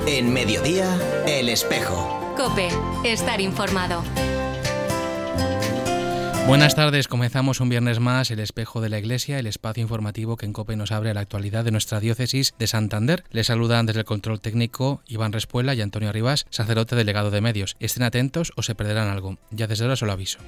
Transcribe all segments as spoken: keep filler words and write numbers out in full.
En Mediodía, El Espejo. COPE, estar informado. Buenas tardes, comenzamos un viernes más El Espejo de la Iglesia, el espacio informativo que en COPE nos abre a la actualidad de nuestra diócesis de Santander. Les saludan desde el control técnico Iván Respuela y Antonio Arribas, sacerdote delegado de medios. Estén atentos o se perderán algo. Ya desde ahora os lo aviso.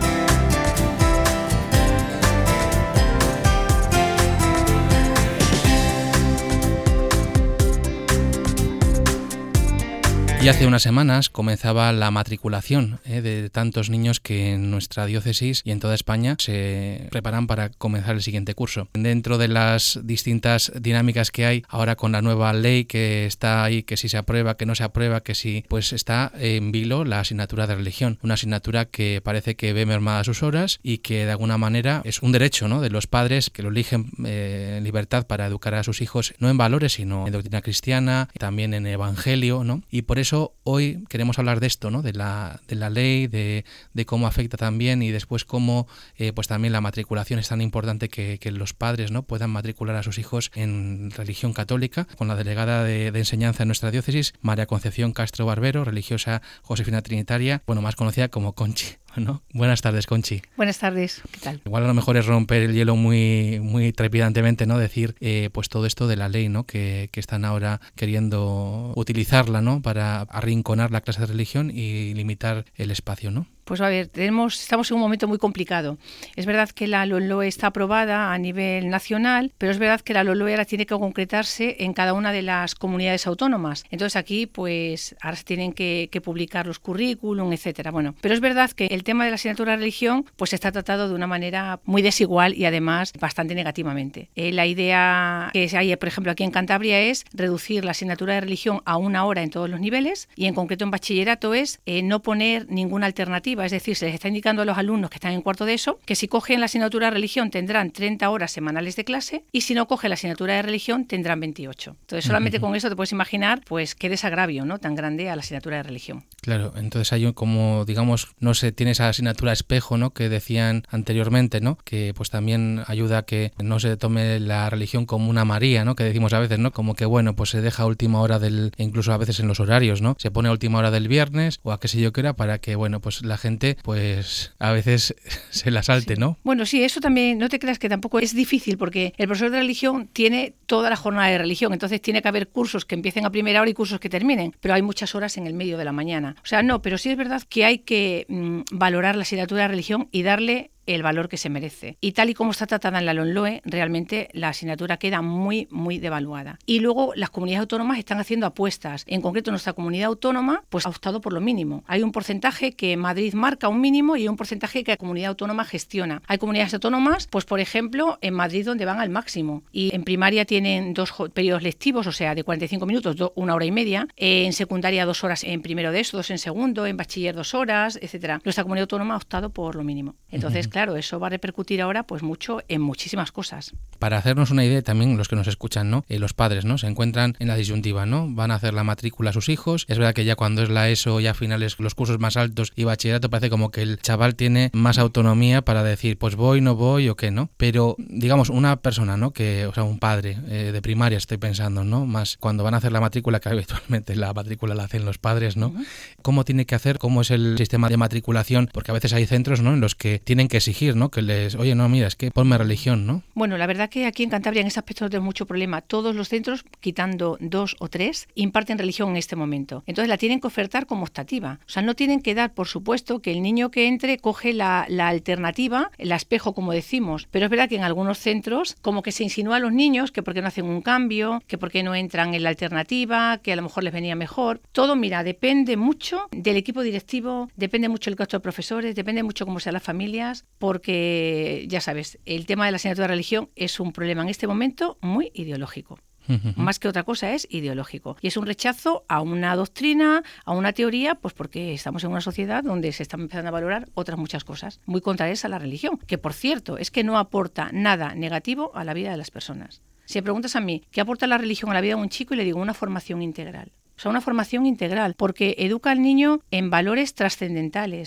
Y hace unas semanas comenzaba la matriculación eh, de tantos niños que en nuestra diócesis y en toda España se preparan para comenzar el siguiente curso. Dentro de las distintas dinámicas que hay ahora con la nueva ley que está ahí, que si se aprueba, que no se aprueba, que si, pues está en vilo la asignatura de religión, una asignatura que parece que ve mermadas sus horas y que de alguna manera es un derecho, ¿no?, de los padres que lo eligen eh, en libertad para educar a sus hijos, no en valores, sino en doctrina cristiana, también en evangelio, ¿no? Y por eso hoy queremos hablar de esto, ¿no?, de la, de la ley, de, de cómo afecta también y después cómo eh, pues también la matriculación es tan importante que, que los padres, ¿no?, puedan matricular a sus hijos en religión católica, con la delegada de, de enseñanza en nuestra diócesis, María Concepción Castro Barbero, religiosa josefina trinitaria, bueno, más conocida como Conchi. ¿No? Buenas tardes, Conchi. Buenas tardes, ¿qué tal? Igual a lo mejor es romper el hielo muy, muy trepidantemente, ¿no? Decir eh, pues todo esto de la ley, ¿no?, que, que están ahora queriendo utilizarla, ¿no?, para arrinconar la clase de religión y limitar el espacio, ¿no? Pues a ver, tenemos, estamos en un momento muy complicado. Es verdad que la LOMLOE está aprobada a nivel nacional, pero es verdad que la LOMLOE ahora tiene que concretarse en cada una de las comunidades autónomas. Entonces aquí, pues, ahora se tienen que, que publicar los currículum, etcétera. Bueno, pero es verdad que el tema de la asignatura de religión, pues, está tratado de una manera muy desigual y además bastante negativamente. Eh, la idea que hay, por ejemplo, aquí en Cantabria es reducir la asignatura de religión a una hora en todos los niveles y en concreto en bachillerato es eh, no poner ninguna alternativa. Es decir, se les está indicando a los alumnos que están en cuarto de ESO que si cogen la asignatura de religión tendrán treinta horas semanales de clase y si no cogen la asignatura de religión tendrán veintiocho. Entonces, solamente con eso te puedes imaginar pues qué desagravio, ¿no?, tan grande a la asignatura de religión. Claro, entonces hay como, digamos, no sé, tiene esa asignatura espejo, ¿no?, que decían anteriormente, ¿no?, que pues también ayuda a que no se tome la religión como una María, ¿no?, que decimos a veces, ¿no?, como que bueno, pues se deja a última hora del, incluso a veces en los horarios, ¿no?, se pone a última hora del viernes o a qué sé yo qué era para que, bueno, pues la gente pues a veces se la salte, sí. ¿no? Bueno, sí, eso también, no te creas que tampoco es difícil porque el profesor de religión tiene toda la jornada de religión, entonces tiene que haber cursos que empiecen a primera hora y cursos que terminen, pero hay muchas horas en el medio de la mañana. O sea, no, pero sí es verdad que hay que mmm, valorar la asignatura de religión y darle el valor que se merece. Y tal y como está tratada en la LOMLOE, realmente la asignatura queda muy, muy devaluada. Y luego las comunidades autónomas están haciendo apuestas. En concreto, nuestra comunidad autónoma pues ha optado por lo mínimo. Hay un porcentaje que Madrid marca un mínimo y hay un porcentaje que la comunidad autónoma gestiona. Hay comunidades autónomas, pues por ejemplo, en Madrid donde van al máximo. Y en primaria tienen dos periodos lectivos, o sea, de cuarenta y cinco minutos, do, una hora y media. En secundaria dos horas en primero de eso, dos en segundo, en bachiller dos horas, etcétera. Nuestra comunidad autónoma ha optado por lo mínimo. Entonces, uh-huh. Claro, eso va a repercutir ahora pues mucho en muchísimas cosas. Para hacernos una idea también los que nos escuchan, ¿no? Eh, los padres, ¿no?, se encuentran en la disyuntiva, ¿no? Van a hacer la matrícula a sus hijos. Es verdad que ya cuando es la ESO, ya finales, los cursos más altos y bachillerato, parece como que el chaval tiene más autonomía para decir, pues voy, no voy o qué, ¿no? Pero, digamos, una persona, ¿no?, que, o sea, un padre eh, de primaria, estoy pensando, ¿no?, más cuando van a hacer la matrícula, que habitualmente la matrícula la hacen los padres, ¿no? Uh-huh. ¿Cómo tiene que hacer? ¿Cómo es el sistema de matriculación? Porque a veces hay centros, ¿no?, en los que tienen que exigir, ¿no?, que les, oye, no, mira, es que ponme religión, ¿no? Bueno, la verdad que aquí en Cantabria en ese aspecto no tenemos mucho problema. Todos los centros, quitando dos o tres, imparten religión en este momento. Entonces la tienen que ofertar como optativa. O sea, no tienen que dar, por supuesto, que el niño que entre coge la, la alternativa, el espejo, como decimos. Pero es verdad que en algunos centros como que se insinúa a los niños que por qué no hacen un cambio, que por qué no entran en la alternativa, que a lo mejor les venía mejor. Todo, mira, depende mucho del equipo directivo, depende mucho del gasto de profesores, depende mucho cómo sean las familias, porque ya sabes, el tema de la asignatura de religión es un problema en este momento muy ideológico. Uh-huh. Más que otra cosa es ideológico. Y es un rechazo a una doctrina, a una teoría, pues porque estamos en una sociedad donde se están empezando a valorar otras muchas cosas, muy contrarias a la religión, que por cierto, es que no aporta nada negativo a la vida de las personas. Si me preguntas a mí, ¿qué aporta la religión a la vida de un chico? Y le digo, una formación integral. O sea, una formación integral, porque educa al niño en valores trascendentales.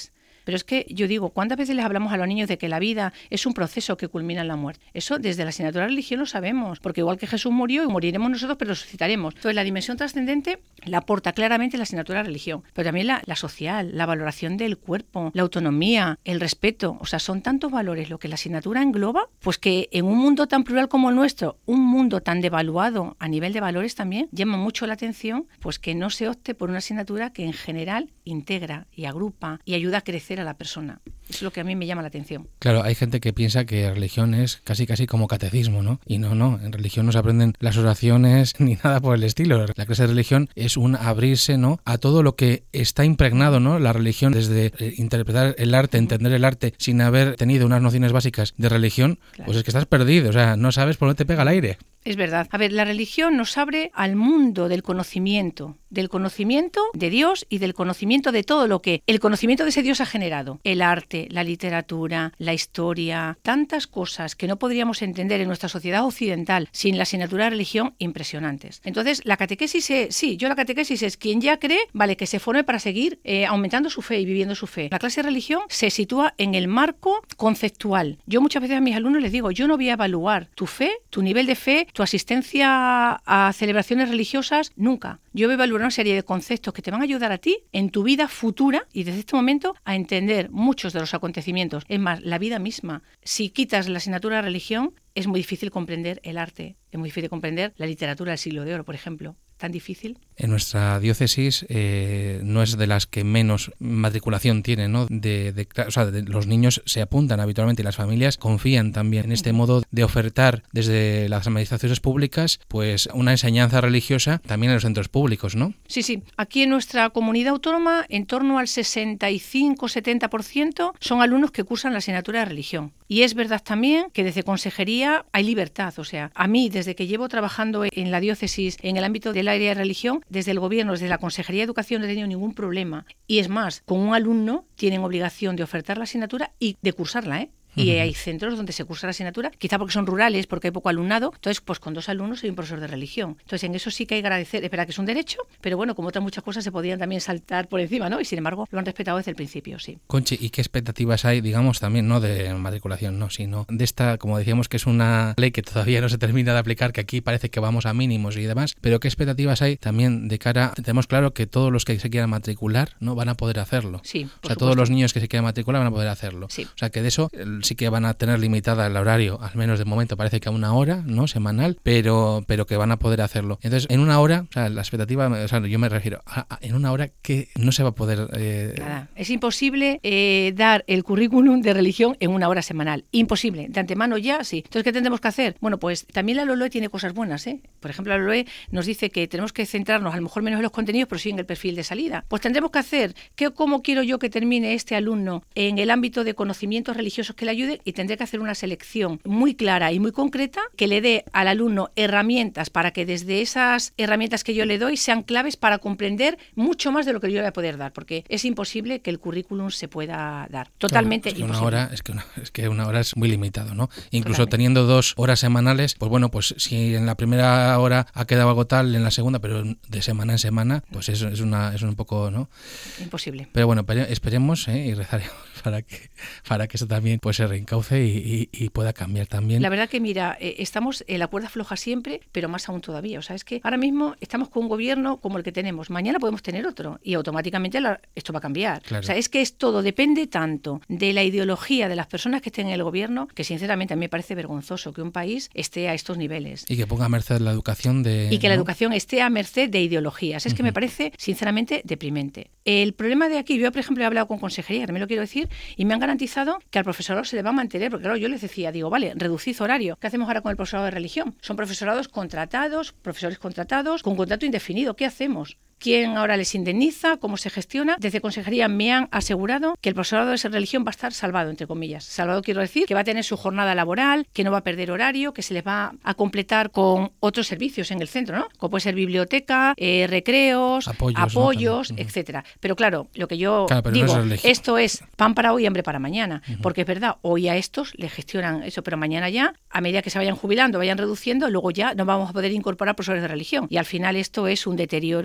Pero es que yo digo, ¿cuántas veces les hablamos a los niños de que la vida es un proceso que culmina en la muerte? Eso desde la asignatura de religión lo sabemos, porque igual que Jesús murió y moriremos nosotros, pero resucitaremos. Entonces la dimensión trascendente la aporta claramente la asignatura de religión, pero también la, la social, la valoración del cuerpo, la autonomía, el respeto. O sea, son tantos valores lo que la asignatura engloba, pues que en un mundo tan plural como el nuestro, un mundo tan devaluado a nivel de valores también, llama mucho la atención pues que no se opte por una asignatura que en general integra y agrupa y ayuda a crecer a la persona. Eso es lo que a mí me llama la atención. Claro, hay gente que piensa que religión es casi casi como catecismo, ¿no? Y no, no, en religión no se aprenden las oraciones ni nada por el estilo. La clase de religión es un abrirse, ¿no?, a todo lo que está impregnado, ¿no? La religión, desde interpretar el arte, entender el arte sin haber tenido unas nociones básicas de religión, claro. Pues es que estás perdido, o sea, no sabes por dónde te pega el aire. Es verdad. A ver, la religión nos abre al mundo del conocimiento, del conocimiento de Dios y del conocimiento de todo lo que el conocimiento de ese Dios ha generado. El arte, la literatura, la historia, tantas cosas que no podríamos entender en nuestra sociedad occidental sin la asignatura de religión, impresionantes. Entonces, la catequesis es, sí, yo la catequesis es quien ya cree, vale, que se forme para seguir eh, aumentando su fe y viviendo su fe. La clase de religión se sitúa en el marco conceptual. Yo muchas veces a mis alumnos les digo, yo no voy a evaluar tu fe, tu nivel de fe, tu asistencia a celebraciones religiosas, nunca. Yo voy a evaluar una serie de conceptos que te van a ayudar a ti en tu vida futura y desde este momento a entender muchos de los acontecimientos. Es más, la vida misma. Si quitas la asignatura de religión, es muy difícil comprender el arte, es muy difícil comprender la literatura del siglo de oro, por ejemplo. ¿Tan difícil? En nuestra diócesis eh, no es de las que menos matriculación tiene, ¿no? De, de, o sea, de, los niños se apuntan habitualmente y las familias confían también en este modo de ofertar desde las administraciones públicas pues una enseñanza religiosa también en los centros públicos, ¿no? Sí, sí. Aquí en nuestra comunidad autónoma, en torno al sesenta y cinco a setenta por ciento son alumnos que cursan la asignatura de religión. Y es verdad también que desde consejería hay libertad. O sea, a mí, desde que llevo trabajando en la diócesis, en el ámbito del área de religión, desde el gobierno, desde la Consejería de Educación, no he tenido ningún problema. Y es más, con un alumno tienen obligación de ofertar la asignatura y de cursarla, ¿eh? Y hay centros donde se cursa la asignatura, quizá porque son rurales, porque hay poco alumnado, entonces pues con dos alumnos hay un profesor de religión. Entonces en eso sí que hay que agradecer, es verdad que es un derecho, pero bueno, como otras muchas cosas se podían también saltar por encima, ¿no? Y sin embargo lo han respetado desde el principio, sí. Conchi, ¿y qué expectativas hay, digamos, también, no de matriculación, no, sino de esta, como decíamos, que es una ley que todavía no se termina de aplicar, que aquí parece que vamos a mínimos y demás, pero qué expectativas hay también de cara, tenemos claro que todos los que se quieran matricular, ¿no?, van a poder hacerlo. Sí, por o sea, supuesto. Todos los niños que se quieran matricular van a poder hacerlo. Sí. O sea, que de eso sí que van a tener limitada el horario, al menos de momento parece que a una hora, ¿no?, semanal, pero pero que van a poder hacerlo. Entonces, en una hora, o sea, la expectativa, o sea, yo me refiero a, a, en una hora que no se va a poder... Eh... Nada, es imposible eh, dar el currículum de religión en una hora semanal. Imposible. De antemano ya, sí. Entonces, ¿qué tendremos que hacer? Bueno, pues también la LOLOE tiene cosas buenas, ¿eh? Por ejemplo, la LOLOE nos dice que tenemos que centrarnos a lo mejor menos en los contenidos, pero sí en el perfil de salida. Pues tendremos que hacer que, cómo quiero yo que termine este alumno en el ámbito de conocimientos religiosos que le ayuden, y tendré que hacer una selección muy clara y muy concreta que le dé al alumno herramientas para que desde esas herramientas que yo le doy sean claves para comprender mucho más de lo que yo le voy a poder dar, porque es imposible que el currículum se pueda dar. Totalmente claro, es que imposible. Una hora, es, que una, es que una hora es muy limitado, ¿no? Incluso Totalmente. Teniendo dos horas semanales, pues bueno, pues si en la primera hora ha quedado algo tal, en la segunda, pero de semana en semana, pues eso es, una, es un poco, ¿no? Imposible. Pero bueno, esperemos, ¿eh?, y rezaremos para que, para que eso también pues se reencauce y, y, y pueda cambiar también. La verdad que mira, eh, estamos en la cuerda floja siempre, pero más aún todavía. O sea, es que ahora mismo estamos con un gobierno como el que tenemos. Mañana podemos tener otro y automáticamente la, esto va a cambiar. Claro. O sea, es que es todo, depende tanto de la ideología de las personas que estén en el gobierno, que sinceramente a mí me parece vergonzoso que un país esté a estos niveles. Y que ponga a merced la educación de... Y que ¿no? la educación esté a merced de ideologías. Es uh-huh. que me parece, sinceramente, deprimente. El problema de aquí, yo por ejemplo he hablado con consejería, también lo quiero decir, y me han garantizado que al profesorado se le va a mantener, porque claro, yo les decía, digo, vale, reducid horario. ¿Qué hacemos ahora con el profesorado de religión? Son profesorados contratados, profesores contratados, con contrato indefinido. ¿Qué hacemos? ¿Quién ahora les indemniza? ¿Cómo se gestiona? Desde consejería me han asegurado que el profesorado de esa religión va a estar salvado, entre comillas. Salvado quiero decir que va a tener su jornada laboral, que no va a perder horario, que se les va a completar con otros servicios en el centro, ¿no? Como puede ser biblioteca, eh, recreos, apoyos, apoyos ¿no? etcétera. Pero claro, lo que yo claro, digo, no es esto es pan para hoy y hambre para mañana. Uh-huh. Porque es verdad, hoy a estos les gestionan eso, pero mañana ya, a medida que se vayan jubilando, vayan reduciendo, luego ya no vamos a poder incorporar profesores de religión. Y al final esto es un deterioro. O sea, va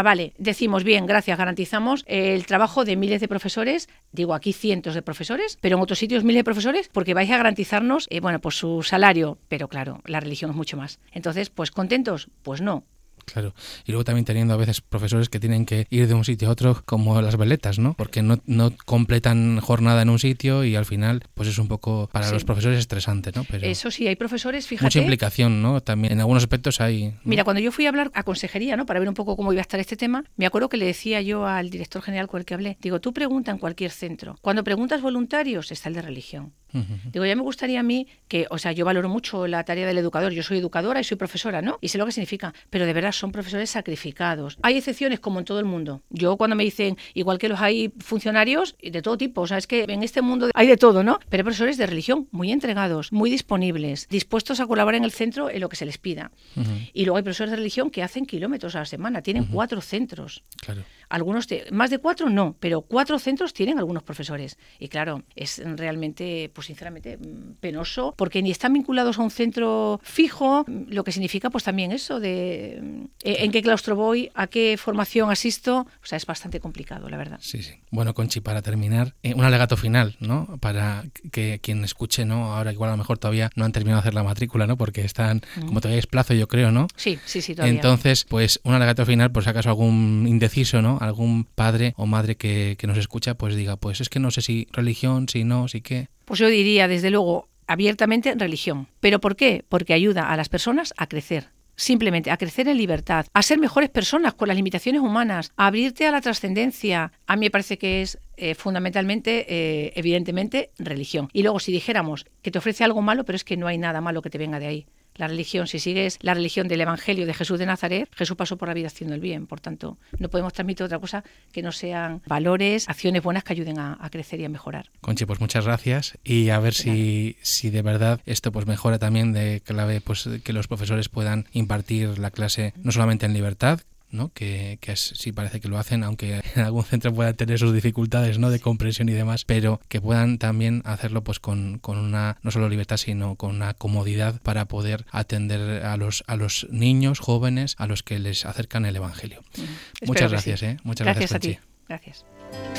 vale, decimos bien, gracias, garantizamos el trabajo de miles de profesores, digo aquí cientos de profesores, pero en otros sitios miles de profesores, porque vais a garantizarnos, eh, bueno, pues su salario, pero claro, la religión es mucho más. Entonces, pues ¿contentos? Pues no. Claro, y luego también teniendo a veces profesores que tienen que ir de un sitio a otro como las veletas, ¿no? Porque no, no completan jornada en un sitio y al final pues es un poco para sí. los profesores estresante, ¿no? Pero eso sí, hay profesores, fíjate... Mucha implicación, ¿no? También en algunos aspectos hay... ¿no? Mira, cuando yo fui a hablar a consejería, ¿no? Para ver un poco cómo iba a estar este tema, me acuerdo que le decía yo al director general con el que hablé, digo, tú pregunta en cualquier centro. Cuando preguntas voluntarios, está el de religión. Uh-huh. Digo, ya me gustaría a mí que, o sea, yo valoro mucho la tarea del educador, yo soy educadora y soy profesora, ¿no? Y sé lo que significa, pero de verdad son profesores sacrificados. Hay excepciones como en todo el mundo. Yo cuando me dicen, igual que los hay funcionarios de todo tipo, o sea, es que en este mundo hay de todo, ¿no? Pero hay profesores de religión muy entregados, muy disponibles, dispuestos a colaborar en el centro en lo que se les pida. Uh-huh. Y luego hay profesores de religión que hacen kilómetros a la semana, tienen uh-huh. cuatro centros. Claro. Algunos, te, más de cuatro no, pero cuatro centros tienen algunos profesores. Y claro, es realmente, pues sinceramente, penoso, porque ni están vinculados a un centro fijo, lo que significa pues también eso de eh, en qué claustro voy, a qué formación asisto, o sea, es bastante complicado, la verdad. Sí, sí. Bueno, Conchi, para terminar, eh, un alegato final, ¿no? Para que quien escuche, ¿no? Ahora igual a lo mejor todavía no han terminado de hacer la matrícula, ¿no? Porque están, mm. como todavía es plazo, yo creo, ¿no? Sí, sí, sí, todavía. Entonces, pues un alegato final, por si acaso algún indeciso, ¿no? Algún padre o madre que, que nos escucha, pues diga, pues es que no sé si religión, si no, si qué. Pues yo diría, desde luego, abiertamente religión. ¿Pero por qué? Porque ayuda a las personas a crecer. Simplemente a crecer en libertad, a ser mejores personas con las limitaciones humanas, a abrirte a la trascendencia. A mí me parece que es eh, fundamentalmente, eh, evidentemente, religión. Y luego si dijéramos que te ofrece algo malo, pero es que no hay nada malo que te venga de ahí. La religión, si sigues la religión del Evangelio de Jesús de Nazaret, Jesús pasó por la vida haciendo el bien. Por tanto, no podemos transmitir otra cosa que no sean valores, acciones buenas que ayuden a, a crecer y a mejorar. Conchi, pues muchas gracias y a ver si, si de verdad esto pues mejora también de clave, pues que los profesores puedan impartir la clase no solamente en libertad, ¿no? Que, que es, sí parece que lo hacen, aunque en algún centro puedan tener sus dificultades, ¿no? De comprensión y demás, pero que puedan también hacerlo pues con, con una, no solo libertad, sino con una comodidad para poder atender a los, a los niños, jóvenes, a los que les acercan el Evangelio. Mm, Muchas gracias, sí. ¿eh? Muchas gracias, gracias, Conchi. A ti. Gracias.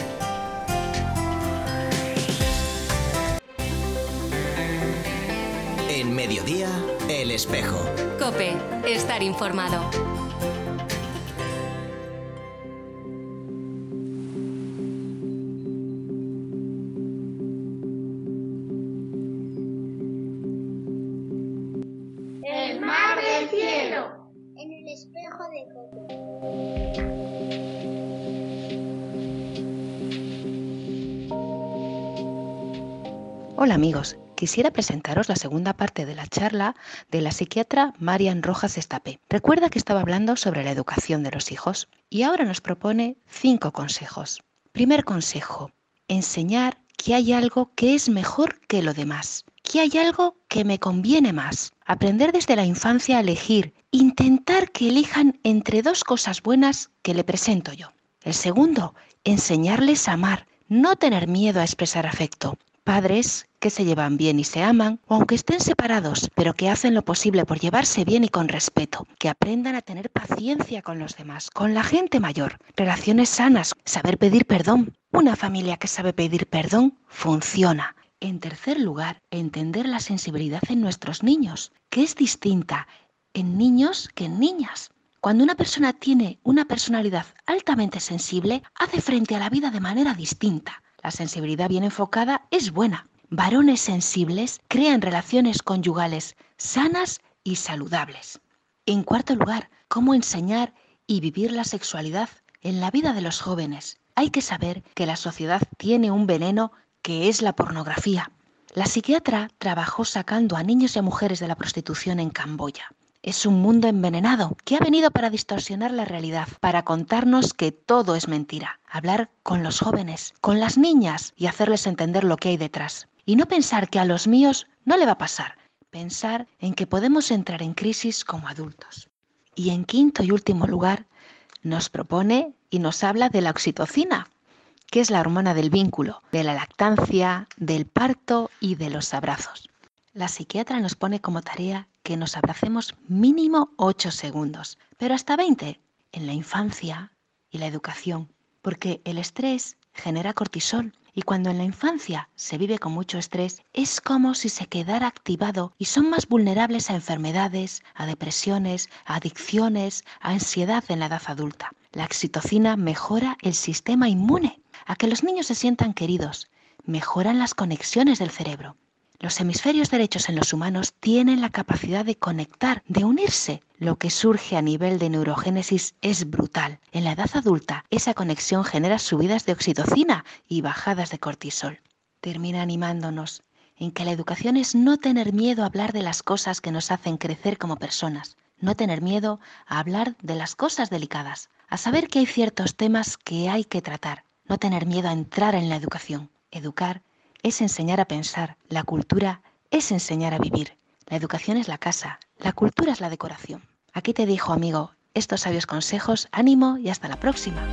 En Mediodía, El Espejo. COPE. Estar informado. Espejo de COPE. Hola amigos, quisiera presentaros la segunda parte de la charla de la psiquiatra Marian Rojas Estapé. Recuerda que estaba hablando sobre la educación de los hijos y ahora nos propone cinco consejos. Primer consejo, enseñar que hay algo que es mejor que lo demás, que hay algo que me conviene más. Aprender desde la infancia a elegir, intentar que elijan entre dos cosas buenas que le presento yo. El segundo, enseñarles a amar, no tener miedo a expresar afecto. Padres que se llevan bien y se aman, o aunque estén separados, pero que hacen lo posible por llevarse bien y con respeto, que aprendan a tener paciencia con los demás, con la gente mayor, relaciones sanas, saber pedir perdón. Una familia que sabe pedir perdón funciona. En tercer lugar, entender la sensibilidad en nuestros niños, que es distinta en niños que en niñas. Cuando una persona tiene una personalidad altamente sensible, hace frente a la vida de manera distinta. La sensibilidad bien enfocada es buena. Varones sensibles crean relaciones conyugales sanas y saludables. En cuarto lugar, cómo enseñar y vivir la sexualidad en la vida de los jóvenes. Hay que saber que la sociedad tiene un veneno que es la pornografía. La psiquiatra trabajó sacando a niños y a mujeres de la prostitución en Camboya. Es un mundo envenenado que ha venido para distorsionar la realidad, para contarnos que todo es mentira. Hablar con los jóvenes, con las niñas y hacerles entender lo que hay detrás. Y no pensar que a los míos no le va a pasar. Pensar en que podemos entrar en crisis como adultos. Y en quinto y último lugar, nos propone y nos habla de la oxitocina, que es la hormona del vínculo, de la lactancia, del parto y de los abrazos. La psiquiatra nos pone como tarea que nos abracemos mínimo ocho segundos, pero hasta veinte. En la infancia y la educación, porque el estrés genera cortisol y cuando en la infancia se vive con mucho estrés es como si se quedara activado y son más vulnerables a enfermedades, a depresiones, a adicciones, a ansiedad en la edad adulta. La oxitocina mejora el sistema inmune, a que los niños se sientan queridos, mejoran las conexiones del cerebro. Los hemisferios derechos en los humanos tienen la capacidad de conectar, de unirse. Lo que surge a nivel de neurogénesis es brutal. En la edad adulta, esa conexión genera subidas de oxitocina y bajadas de cortisol. Termina animándonos en que la educación es no tener miedo a hablar de las cosas que nos hacen crecer como personas, no tener miedo a hablar de las cosas delicadas, a saber que hay ciertos temas que hay que tratar, no tener miedo a entrar en la educación. Educar es enseñar a pensar, la cultura es enseñar a vivir. La educación es la casa, la cultura es la decoración. Aquí te dejo, amigo, estos sabios consejos, ánimo y hasta la próxima.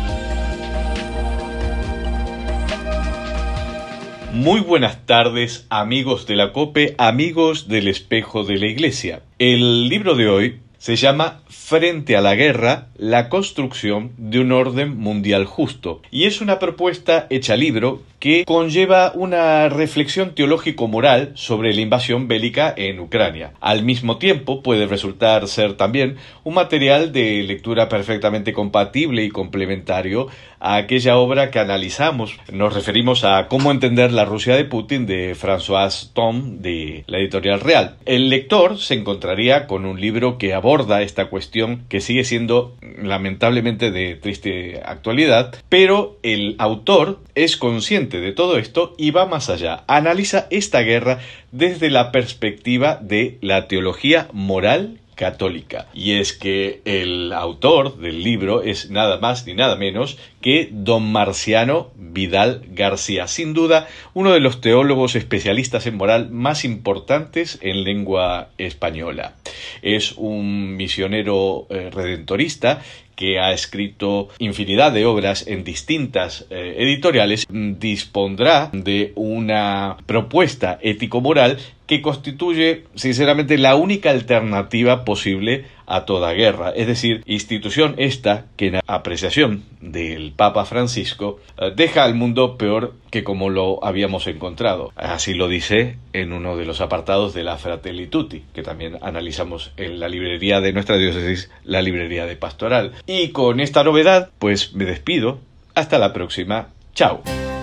Muy buenas tardes, amigos de la COPE, amigos del Espejo de la Iglesia. El libro de hoy se llama Frente a la guerra, la construcción de un orden mundial justo. Y es una propuesta hecha libro que conlleva una reflexión teológico-moral sobre la invasión bélica en Ucrania. Al mismo tiempo, puede resultar ser también un material de lectura perfectamente compatible y complementario a aquella obra que analizamos. Nos referimos a Cómo entender la Rusia de Putin, de François Thom, de la Editorial Real. El lector se encontraría con un libro que aborda esta cuestión que sigue siendo lamentablemente de triste actualidad, pero el autor es consciente de todo esto y va más allá. Analiza esta guerra desde la perspectiva de la teología moral católica. Y es que el autor del libro es nada más ni nada menos que don Marciano Vidal García, sin duda uno de los teólogos especialistas en moral más importantes en lengua española. Es un misionero eh, redentorista que ha escrito infinidad de obras en distintas eh, editoriales. Dispondrá de una propuesta ético-moral que constituye, sinceramente, la única alternativa posible a toda guerra. Es decir, institución esta que, en apreciación del Papa Francisco, eh, deja al mundo peor que como lo habíamos encontrado. Así lo dice en uno de los apartados de la Fratelli Tutti, que también analizamos en la librería de nuestra diócesis, la librería de Pastoral. Y con esta novedad, pues me despido. Hasta la próxima. Chao.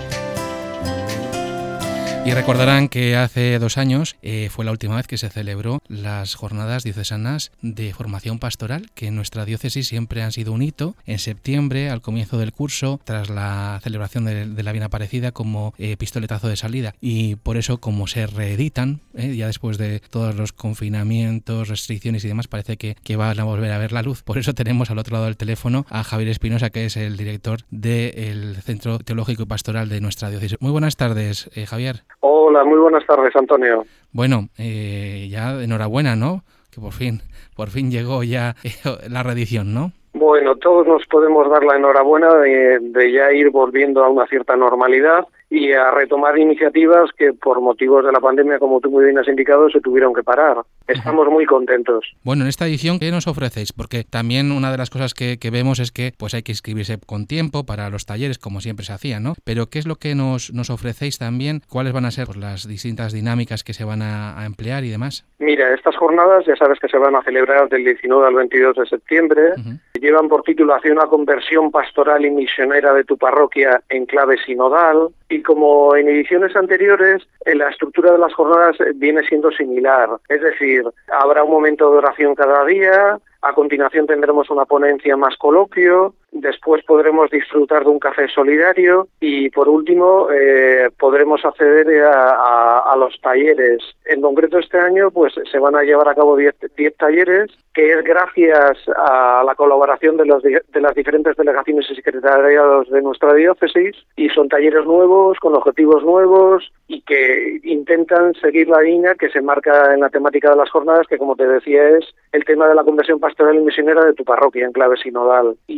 Y recordarán que hace dos años eh, fue la última vez que se celebró las jornadas diocesanas de formación pastoral, que en nuestra diócesis siempre han sido un hito. En septiembre, al comienzo del curso, tras la celebración de, de la Bien Aparecida como eh, pistoletazo de salida. Y por eso, como se reeditan, eh, ya después de todos los confinamientos, restricciones y demás, parece que, que van a volver a ver la luz. Por eso tenemos al otro lado del teléfono a Javier Espinosa, que es el director del Centro Teológico y Pastoral de nuestra diócesis. Muy buenas tardes, eh, Javier. Hola, muy buenas tardes, Antonio. Bueno, eh, ya enhorabuena, ¿no? Que por fin, por fin llegó ya eh, la reedición, ¿no? Bueno, todos nos podemos dar la enhorabuena de, de ya ir volviendo a una cierta normalidad y a retomar iniciativas que por motivos de la pandemia, como tú muy bien has indicado, se tuvieron que parar. Estamos muy contentos. Bueno, en esta edición, ¿qué nos ofrecéis? Porque también una de las cosas que, que vemos es que pues hay que inscribirse con tiempo para los talleres, como siempre se hacía, ¿no? Pero ¿qué es lo que nos, nos ofrecéis también? ¿Cuáles van a ser pues, las distintas dinámicas que se van a, a emplear y demás? Mira, estas jornadas ya sabes que se van a celebrar del diecinueve al veintidós de septiembre. Uh-huh. Llevan por título Hacia una conversión pastoral y misionera de tu parroquia en clave sinodal. Y como en ediciones anteriores, la estructura de las jornadas viene siendo similar. Es decir, habrá un momento de oración cada día, a continuación tendremos una ponencia más coloquio, después podremos disfrutar de un café solidario y por último eh, podremos acceder a, a, a los talleres. En concreto este año pues se van a llevar a cabo diez talleres, que es gracias a la colaboración de, los, de las diferentes delegaciones y secretariados de nuestra diócesis, y son talleres nuevos, con objetivos nuevos y que intentan seguir la línea que se marca en la temática de las jornadas, que como te decía es el tema de la conversión pastoral y misionera de tu parroquia en clave sinodal. Y en las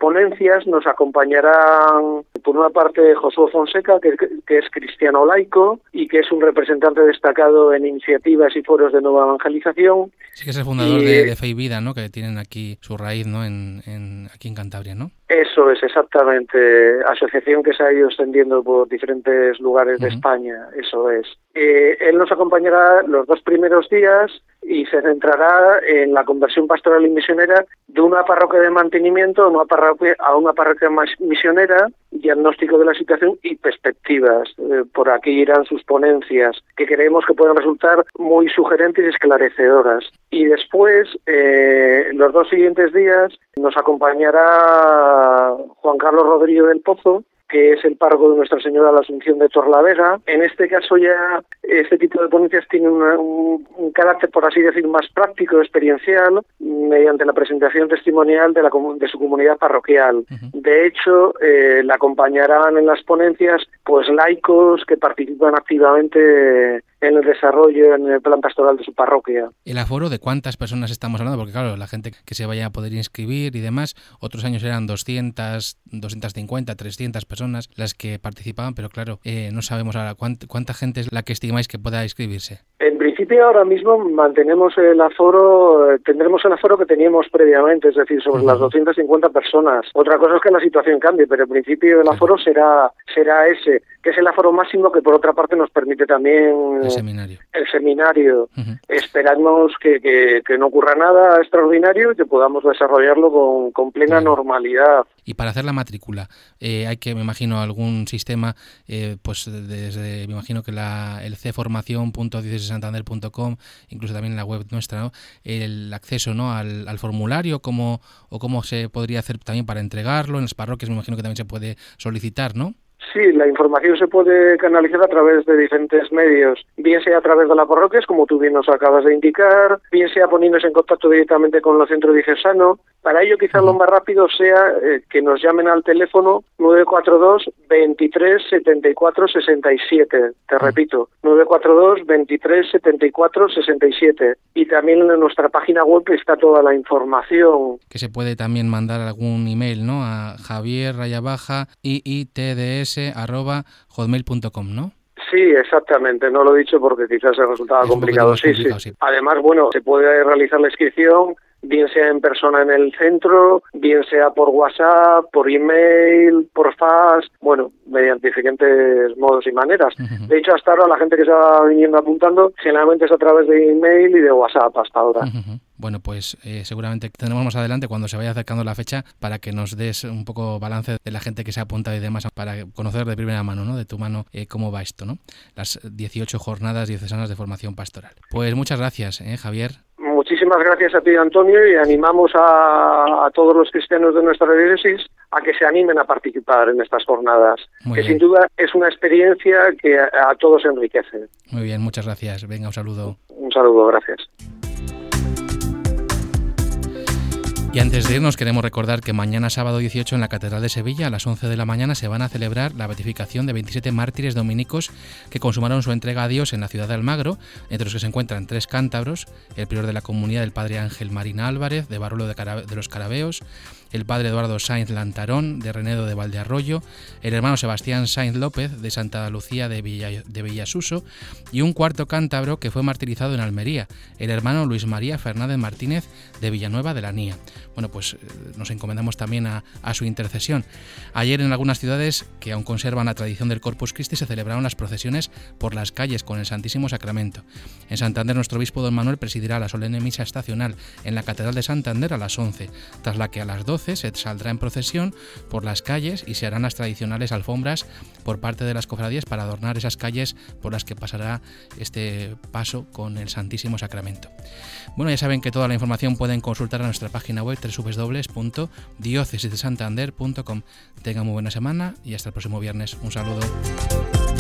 ponencias nos acompañarán, por una parte, Josué Fonseca, que, que es cristiano laico y que es un representante destacado en iniciativas y foros de nueva evangelización. Sí, que es el fundador y, de, de Fe y Vida, ¿no? Que tienen aquí su raíz, ¿no? En, en aquí en Cantabria, ¿no? Eso es, exactamente. Asociación que se ha ido extendiendo por diferentes lugares uh-huh. de España, eso es. Eh, él nos acompañará los dos primeros días y se centrará en la conversión pastoral y misionera de una parroquia de mantenimiento a una parroquia, a una parroquia misionera, diagnóstico de la situación y perspectivas. Eh, por aquí irán sus ponencias, que creemos que pueden resultar muy sugerentes y esclarecedoras. Y después, eh, los dos siguientes días, nos acompañará Juan Carlos Rodríguez del Pozo, que es el párroco de Nuestra Señora de la Asunción de Torlavega. En este caso ya este tipo de ponencias tiene una, un, un carácter, por así decir, más práctico, experiencial, mediante la presentación testimonial de, la, de su comunidad parroquial. Uh-huh. De hecho, eh, le acompañarán en las ponencias pues laicos que participan activamente en el desarrollo, en el plan pastoral de su parroquia. ¿El aforo de cuántas personas estamos hablando? Porque claro, la gente que se vaya a poder inscribir y demás, otros años eran doscientas, doscientos cincuenta, trescientas personas las que participaban, pero claro, eh, no sabemos ahora cuánta, cuánta gente es la que estimáis que pueda inscribirse. En principio ahora mismo mantenemos el aforo, tendremos el aforo que teníamos previamente, es decir, sobre uh-huh. las doscientas cincuenta personas. Otra cosa es que la situación cambie, pero en principio el claro. aforo será será ese, que es el aforo máximo que por otra parte nos permite también el seminario. El seminario. Uh-huh. Esperamos que, que, que no ocurra nada extraordinario y que podamos desarrollarlo con, con plena claro. normalidad. Y para hacer la matrícula, eh, hay que, me imagino, algún sistema, eh, pues desde, me imagino que la, el c formación punto diócesis de santander punto com, incluso también en la web nuestra, ¿no? El acceso, ¿no? al, al formulario, cómo, o cómo se podría hacer también para entregarlo, en las parroquias me imagino que también se puede solicitar, ¿no? Sí, la información se puede canalizar a través de diferentes medios, bien sea a través de las parroquias, como tú bien nos acabas de indicar, bien sea poniéndose en contacto directamente con el centro diocesano. Para ello quizás lo más rápido sea eh, que nos llamen al teléfono nueve cuatro dos, veintitrés, setenta y cuatro, sesenta y siete. Te repito, nueve cuatro dos, veintitrés, setenta y cuatro, sesenta y siete. Y también en nuestra página web está toda la información. Que se puede también mandar algún email, ¿no? A javier raya baja i i t d s arroba hotmail punto com, ¿no? Sí, exactamente. No lo he dicho porque quizás se resultaba es complicado. Sí, complicado sí, sí. Además, bueno, se puede realizar la inscripción bien sea en persona en el centro, bien sea por WhatsApp, por email, por fax, bueno, mediante diferentes modos y maneras. Uh-huh. De hecho, hasta ahora la gente que se va viniendo apuntando, generalmente es a través de email y de WhatsApp hasta ahora. Uh-huh. Bueno, pues eh, seguramente tendremos más adelante cuando se vaya acercando la fecha para que nos des un poco balance de la gente que se ha apuntado y demás para conocer de primera mano, ¿no? De tu mano, eh, cómo va esto, ¿no? Las dieciocho jornadas diocesanas de formación pastoral. Pues muchas gracias, ¿eh, Javier? Muchísimas gracias a ti, Antonio, y animamos a, a todos los cristianos de nuestra diócesis a que se animen a participar en estas jornadas, Muy que bien. Sin duda es una experiencia que a, a todos enriquece. Muy bien, muchas gracias. Venga, un saludo. Un saludo, gracias. Y antes de irnos queremos recordar que mañana sábado dieciocho en la Catedral de Sevilla a las once de la mañana se van a celebrar la beatificación de veintisiete mártires dominicos que consumaron su entrega a Dios en la ciudad de Almagro, entre los que se encuentran tres cántabros, el prior de la comunidad, el padre Ángel Marín Álvarez de Barruelo de, Cara- de los Carabeos, el padre Eduardo Sainz Lantarón de Renedo de Valdearroyo, el hermano Sebastián Sainz López de Santa Lucía de, Villa, de Villasuso y un cuarto cántabro que fue martirizado en Almería, el hermano Luis María Fernández Martínez de Villanueva de la Nía. Bueno, pues nos encomendamos también a, a su intercesión. Ayer en algunas ciudades que aún conservan la tradición del Corpus Christi se celebraron las procesiones por las calles con el Santísimo Sacramento. En Santander nuestro obispo don Manuel presidirá la solemne misa estacional en la Catedral de Santander a las once, tras la que a las doce se saldrá en procesión por las calles y se harán las tradicionales alfombras por parte de las cofradías para adornar esas calles por las que pasará este paso con el Santísimo Sacramento. Bueno, ya saben que toda la información pueden consultar a nuestra página web doble u doble u doble u punto diócesis de santander punto com. Tengan muy buena semana y hasta el próximo viernes. Un saludo.